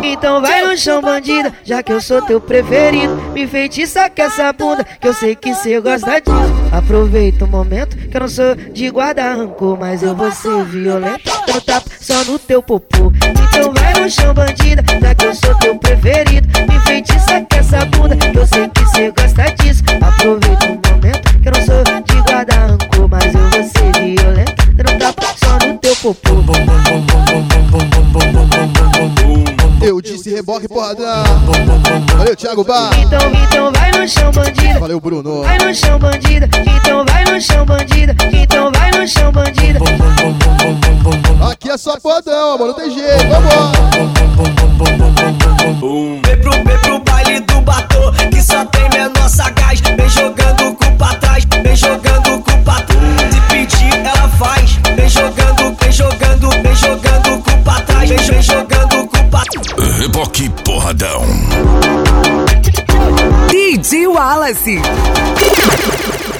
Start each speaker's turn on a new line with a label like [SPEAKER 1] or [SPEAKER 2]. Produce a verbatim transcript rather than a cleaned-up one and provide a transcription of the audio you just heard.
[SPEAKER 1] Então vai no chão, bandida, já que eu sou teu preferido. Me feitiça com essa bunda, que eu sei que cê gosta disso. Aproveita o momento, que eu não sou de guarda rancor, mas eu vou ser violento, dando tapa só no teu popô. Então vai no chão, bandida, já que eu sou teu preferido. Me feitiça com essa bunda, que eu sei que cê gosta disso. Aproveita o momento, que eu não sou de guarda rancor, mas eu vou ser violento, dando tapa só no teu popô.
[SPEAKER 2] Eu disse reboque porradão. Valeu, Thiago Bar.
[SPEAKER 1] Então, então vai no chão, bandida.
[SPEAKER 2] Valeu, Bruno.
[SPEAKER 1] Vai no chão, bandida. Então vai no chão, bandida. Então vai no chão, bandida.
[SPEAKER 2] Aqui é só podão, amor, não tem jeito. Vambora.
[SPEAKER 3] Vem pro, vem pro baile do batom, que só tem menor sagaz. Vem jogando com pra trás, vem jogando com pra trás. Se pedir, ela faz. Vem jogando, vem jogando, vem jogando com pra trás. Vem, vem jogando com pra trás.
[SPEAKER 4] Reboque porradão.
[SPEAKER 5] D J Wallace.